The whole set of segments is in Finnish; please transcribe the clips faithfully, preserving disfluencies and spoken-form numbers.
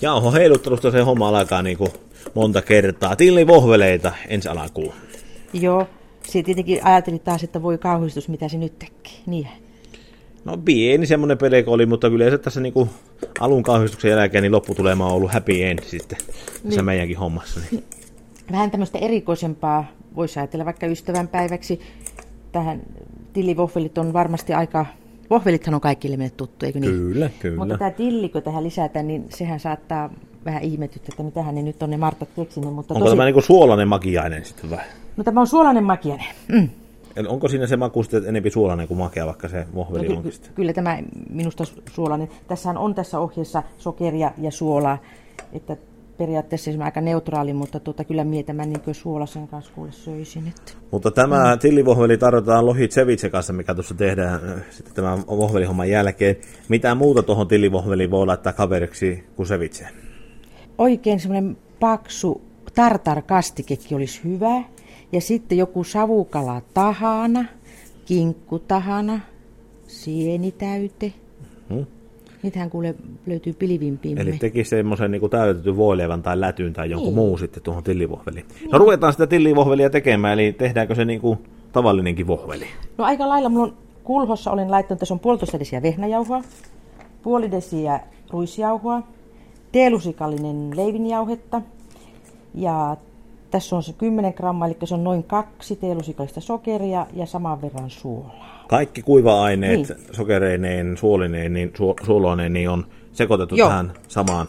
Jauho heiluttelusta se homma alkaa niin kuin monta kertaa. Tillivohveleita ensi alkuun. Joo, se tietenkin ajattelin taas, että voi kauhistus, mitä se nyt tekee. Niin. No pieni semmoinen peleko oli, mutta kyllä se tässä niin kuin alun kauhistuksen jälkeen niin lopputulema on ollut happy end sitten tässä niin. Meidänkin hommassa. Niin. Vähän tämmöistä erikoisempaa voisi ajatella vaikka ystävänpäiväksi. Tähän tillivohvelit on varmasti aika... Vohvelithan on kaikille meille tuttu, eikö niin? Kyllä, kyllä. Mutta tämä tilli, kun tähän lisätään, niin sehän saattaa vähän ihmetyttää, että mitähän ne nyt on ne Martat keksinyt. Mutta onko tosi... tämä niin kuin suolainen makiainen sitten vai? No tämä on suolainen makiainen. Mm. Onko siinä se maku sitten enemmän suolainen kuin makea, vaikka se vohveli no, onkin sitten? Kyllä tämä minusta suolainen. Tässähän on tässä ohjeessa sokeria ja suolaa, että periaatteessa se on aika neutraali, mutta tuota, kyllä minä tämän niin suolaisen kanssa kuule söisin. Että. Mutta tämä mm. tillivohveli tarjotaan lohi ceviche kanssa, mikä tuossa tehdään sitten tämän vohvelihomman jälkeen. Mitä muuta tuohon tillivohveliin voi laittaa kaveriksi kuin ceviche? Oikein semmoinen paksu tartar-kastikekin olisi hyvä. Ja sitten joku savukala tahana, kinkku tahana, sienitäyte. Hmm. Niitähän kuule löytyy pilvimpiimme. Eli teki semmoisen niin täytetyn voileivän tai lätyn tai jonkun niin. Muu sitten tuohon tillivohveliin. Niin. No ruvetaan sitä tillivohvelia tekemään, eli tehdäänkö se niin kuin tavallinenkin vohveli? No aika lailla. Mulla on kulhossa olen laittanut, tässä on puolitoista desiä vehnäjauhoa, puoli desiä ruisjauhoa, teelusikallinen leivinjauhetta ja tässä on se kymmenen grammaa, eli se on noin kaksi teelusikallista sokeria ja saman verran suolaa. Kaikki kuiva-aineet niin. Sokereineen, suolineen, niin, su- suoloineen niin on sekoitettu Joo. Tähän samaan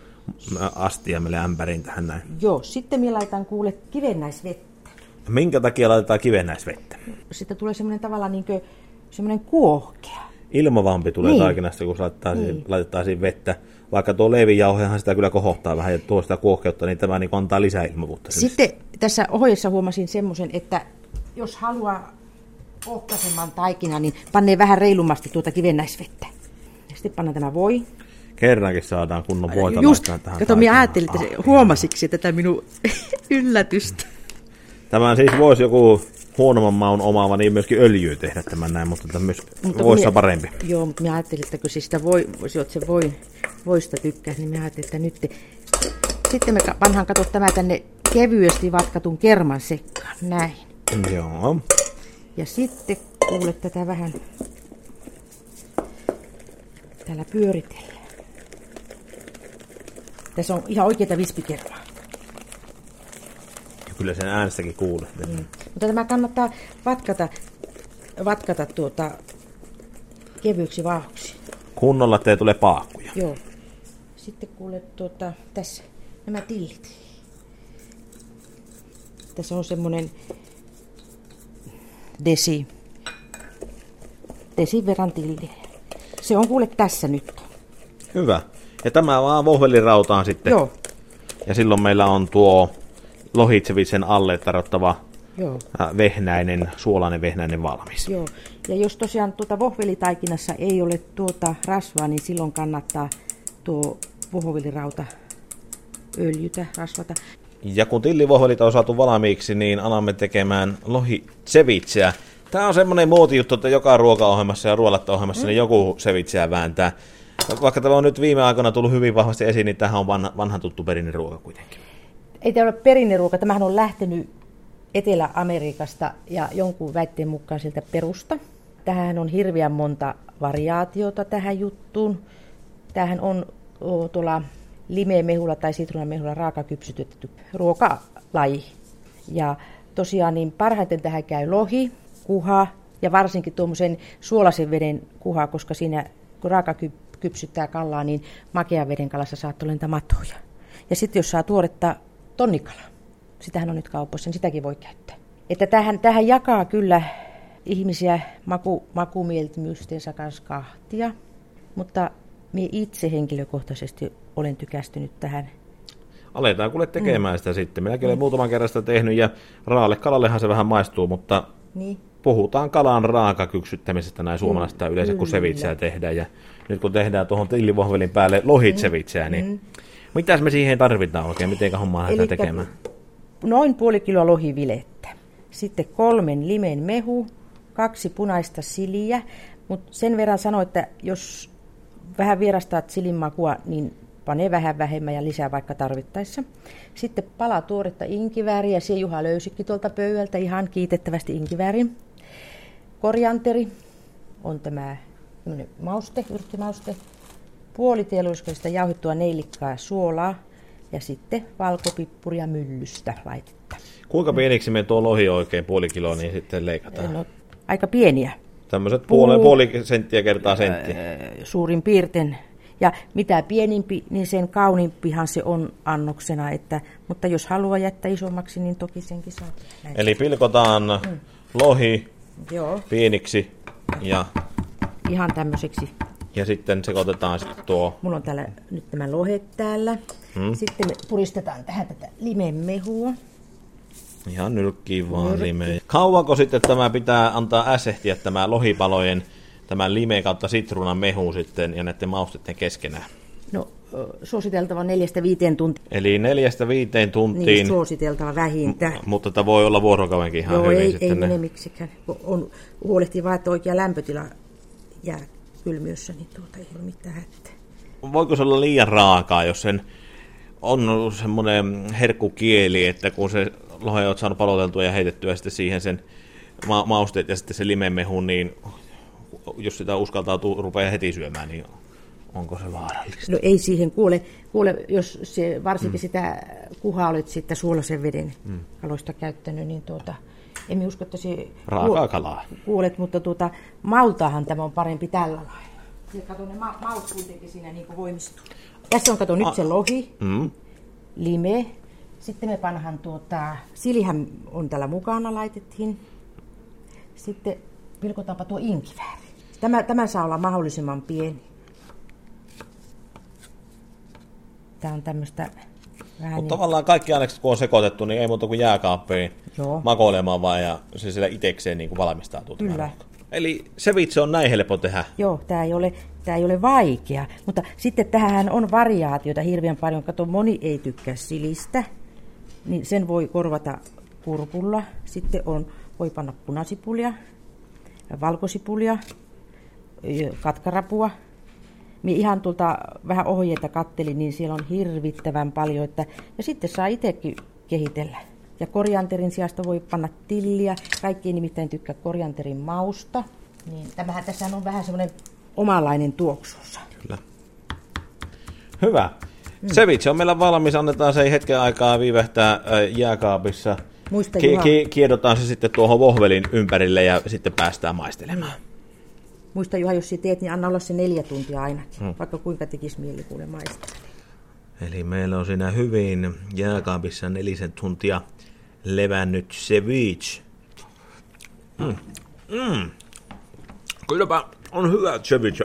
astiamme ämpäriin tähän näin. Joo, sitten minä laitan kuule kivennäisvettä. Minkä takia laitetaan kivennäisvettä? Sitten tulee semmoinen tavallaan niin kuin semmoinen kuohkea. Ilmavampi tulee niin. Taikinasta, kun niin. laitetaan siihen vettä. Vaikka tuo leivinjauhehan sitä kyllä kohottaa vähän ja tuo sitä kuohkeutta, niin tämä niin antaa lisää ilmavuutta. Sitten tässä ohjeessa huomasin semmoisen, että jos haluaa ohkaisemman taikina, niin pannee vähän reilumasti tuota kivennäisvettä. Ja sitten pannaan tämä voi. Kerrankin saadaan kunnon voita Just, laittaa tähän. Kato, minä ajattelin, että se huomasiksi tätä minun yllätystä. Tämä siis voisi joku huonomman maun omaava, niin myöskin öljyä tehdä tämän näin, mutta tämä myös voissa parempi. Joo, mutta minä ajattelin, että kun se sitä voi, jos se voi, voista tykkää, niin minä ajattelin, että nyt... Sitten me pannaan, kato tämä tänne kevyesti vatkatun kerman sekkaan, näin. Joo. Ja sitten kuule tätä vähän täällä pyöritellään. Tässä on ihan oikeita vispikermaa. Kyllä sen äänestäkin kuulee. Mm. Mutta tämä kannattaa vatkata, vatkata tuota kevyeksi vauhdoksi. Kunnolla ettei tule paakkuja. Joo. Sitten kuule tuota, tässä nämä tillit. Tässä on semmoinen desi, desin verran tilliä. Se on kuule tässä nyt. Hyvä. Ja tämä vaan vohvelirautaan sitten. Joo. Ja silloin meillä on tuo lohitsevitsen alle tarjottava Joo. vehnäinen, suolainen vehnäinen valmis. Joo. Ja jos tosiaan tuota vohvelitaikinassa ei ole tuota rasvaa, niin silloin kannattaa tuo vohvelirauta öljytä, rasvata. Ja kun tillivohvelit on saatu valmiiksi, niin alamme tekemään lohicevicheä. Tämä on semmoinen muotijuttu, että joka ruokaohjelmassa ja ruolatta-ohjelmassa mm. niin joku cevicheä vääntää. Vaikka tämä on nyt viime aikoina tullut hyvin vahvasti esiin, niin tämähän on vanha, vanha tuttu perinneruoka kuitenkin. Ei tämä ole perinneruoka. Tämähän on lähtenyt Etelä-Amerikasta ja jonkun väitteen mukaan sieltä Perusta. Tähän on hirveän monta variaatiota tähän juttuun. Tämähän on o, tuolla limemehulla tai sitruunamehulla raakakypsytetty ruokalaji. Ja tosiaan niin parhaiten tähän käy lohi, kuha ja varsinkin tuommoisen suolaisen veden kuha, koska siinä kun raaka kypsyttää kalaa, niin makean veden kalassa saattaa lentää matoja. Ja sitten jos saa tuoretta tonnikala, sitähän on nyt kaupoissa, niin sitäkin voi käyttää. Että tähän, tähän jakaa kyllä ihmisiä maku, makumieltymystensä kanssa kahtia, mutta minä itse henkilökohtaisesti olen tykästynyt tähän. Aletaan kuule tekemään mm. sitä sitten. Minäkin olen mm. muutaman kerran sitä tehnyt ja raalle kalallehan se vähän maistuu, mutta niin. Puhutaan kalan raakakyksyttämisestä näin suomalaisista yleensä, kun cevicheä tehdään. Ja nyt kun tehdään tuohon tillivohvelin päälle lohitcevicheä, niin mm. mitäs me siihen tarvitaan oikein? Mitenkä hommaa lähdetään tekemään? Noin puoli kiloa lohivilettä. Sitten kolmen limen mehu, kaksi punaista siliä. Mutta sen verran sanoin, että jos vähän vierastaat silin makua, niin pane vähän vähemmän ja lisää vaikka tarvittaessa. Sitten pala tuoretta inkivääriä, se Juha löysikin tuolta pöydältä ihan kiitettävästi inkivääri. Korianteri on tämä mauste, yrttimauste. Puoli teelusikallista jauhettua neilikkaa suolaa ja sitten valkopippuria myllystä laitetta. Kuinka pieniksi me tuo lohi oikein puoli kiloa niin sitten leikataan? No, aika pieniä. Tämmöiset puoli, puoli senttiä kertaa sentti. Suurin piirtein. Ja mitä pienimpi, niin sen kauniimpihan se on annoksena. Että, mutta jos haluaa jättää isommaksi, niin toki senkin saa. Näin. Eli pilkotaan mm. lohi Joo. pieniksi ja... Ihan tämmöiseksi. Ja sitten sekoitetaan sitten tuo... Mulla on täällä nyt nämä lohet täällä. Hmm. Sitten me puristetaan tähän tätä limemehua. Ihan nylkkiin vaan limeä. Kauanko sitten tämä pitää antaa äsehtiä tämä lohipalojen, tämä lime kautta sitruunan mehu sitten ja näiden mausteiden keskenään? No suositeltava neljästä viiteen tuntia. Eli neljästä viiteen tuntiin. Niin, suositeltava vähintään. M- mutta tämä voi olla vuorokaudenkin ihan Joo, hyvin. ei, sitten ei ne... mene miksikään. On, huolehtii vaan, että oikea lämpötila jää kylmiössä, niin tuota ei ole mitään hätää. Voiko se olla liian raakaa, jos sen on semmoinen herkkukieli, että kun se lohe on saanut paloteltua ja heitettyä sitten siihen sen ma- mausteet ja sitten se limemehu, niin jos sitä uskaltaa rupeaa heti syömään, niin onko se vaarallista? No ei siihen kuule, kuule jos se, varsinkin mm. sitä kuhaa olet sitten suolaisen veden mm. kaloista käyttänyt, niin tuota, emme usko, että se raakaa kalaa. Kuulet, mutta tuota, maultaahan tämä on parempi tällä lailla. Ja kato, ne ma- maut kuitenkin siinä niin kuin voimistuu. Tässä on, kato, nyt se lohi, mm. lime. Sitten me panhan tuota, silihän on täällä mukana, laitettiin. Sitten pilkotaanpa tuo inkivääri. Tämä, tämä saa olla mahdollisimman pieni. Tämä on tämmöistä vähän Mutta niin... tavallaan kaikki ainekset, kun on sekoitettu, niin ei muuta kuin jääkaappiin Joo. makoilemaan vaan ja se siellä itsekseen niin kuin valmistautuu. Kyllä. Eli ceviche on näin helppo tehdä. Joo, tämä ei ole, tämä ei ole vaikea, mutta sitten tähän on variaatioita hirveän paljon. Kato, moni ei tykkää silistä, niin sen voi korvata kurkulla. Sitten on, voi panna punasipulia, valkosipulia, katkarapua. Minä ihan tuolta vähän ohjeita kattelin, niin siellä on hirvittävän paljon. Että, ja sitten saa itsekin kehitellä. Ja korianterin sijasta voi panna tilliä. Kaikki ei nimittäin tykkää korianterin mausta. Niin tämähän tässä on vähän semmoinen omanlainen tuoksunsa. Kyllä. Hyvä. Mm. Ceviche on meillä valmis. Annetaan se hetken aikaa viivähtää jääkaapissa. Muista, ki- ki- kiedotaan se sitten tuohon vohvelin ympärille ja sitten päästään maistelemaan. Mm. Muista Juha, jos teet, niin anna olla se neljä tuntia ainakin. Mm. Vaikka kuinka tekisi mieli kuule maistella. Eli meillä on siinä hyvin jääkaapissa nelisen tuntia levännyt ceviche. Mm. Mm. Kylläpä on hyvä ceviche.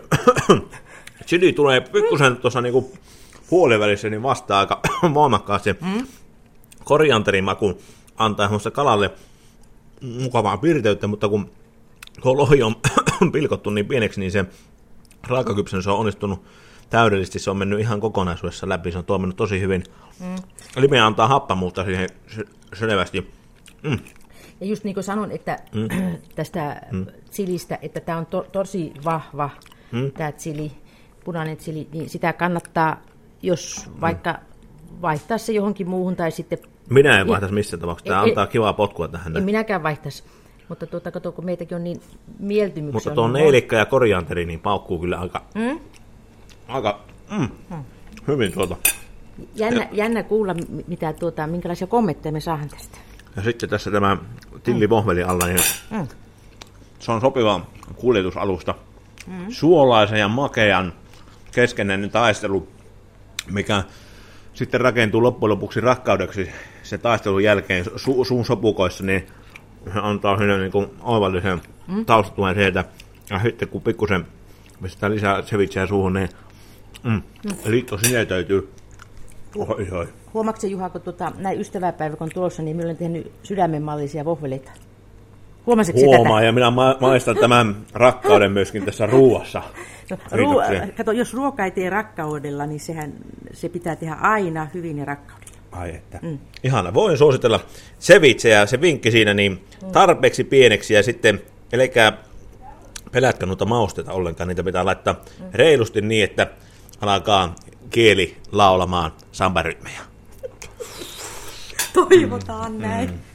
Chili tulee pikkusen tuossa niinku puolivälissä niin vasta aika voimakkaasti. Mm. Korianterin maku antaa semmoista kalalle mukavaa pirteyttä, mutta kun tuo lohi on pilkottu niin pieneksi, niin se raakakypsennys on onnistunut täydellisesti. Se on mennyt ihan kokonaisuudessa läpi. Se on toiminut tosi hyvin. Mm. Lime antaa happamuutta siihen selvästi. Mm. Ja just niin kuin sanon, että mm. tästä mm. chilistä, että tämä on to, tosi vahva, mm. tämä chili, punainen chili, niin sitä kannattaa, jos vaikka mm. vaihtaa se johonkin muuhun tai sitten... Minä en vaihtaisi missään tapauksessa. Tämä e, antaa kivaa potkua tähän. En minäkään vaihtaisi. Mutta tuota, kato, kun meitäkin on niin mieltymyksiä. Mutta tuo neilikka ja korianteri niin paukkuu kyllä aika, mm? aika mm, mm. hyvin tuota. Jännä, jännä kuulla, mitä, tuota, minkälaisia kommentteja me saadaan tästä. Ja sitten tässä tämä tillivohvelin alla, niin mm. se on sopiva kuljetusalusta. Mm. Suolaisen ja makean keskeinen taistelu, mikä sitten rakentuu loppujen lopuksi rakkaudeksi se taistelun jälkeen su- suun sopukoissa, niin se antaa sinne niin kuin oivallisen mm. taustatuen sieltä. Ja sitten kun pikkusen pistetään lisää cevicheä suuhun, niin mm, mm. liitto sinetöityy. Oi, oi. Huomaatko Juha, kun tuota, näin ystäväpäivä kun tulossa, niin minä olen tehnyt sydämenmallisia vohveleita. Huomasitko sitä? Huomaa, ja minä ma- maistan tämän rakkauden myöskin tässä ruuassa. No, ruo- kato, jos ruoka ei tee rakkaudella, niin sehän, se pitää tehdä aina hyvin ja rakkaudella. Ai että. Mm. Ihana. Voin suositella cevicheä, se vinkki siinä, niin tarpeeksi pieneksi ja sitten, elikää pelätkö noita mausteita ollenkaan, niitä pitää laittaa mm. reilusti niin, että alkaa kieli laulamaan sambarytmejä. Toivotaan näin. Mm.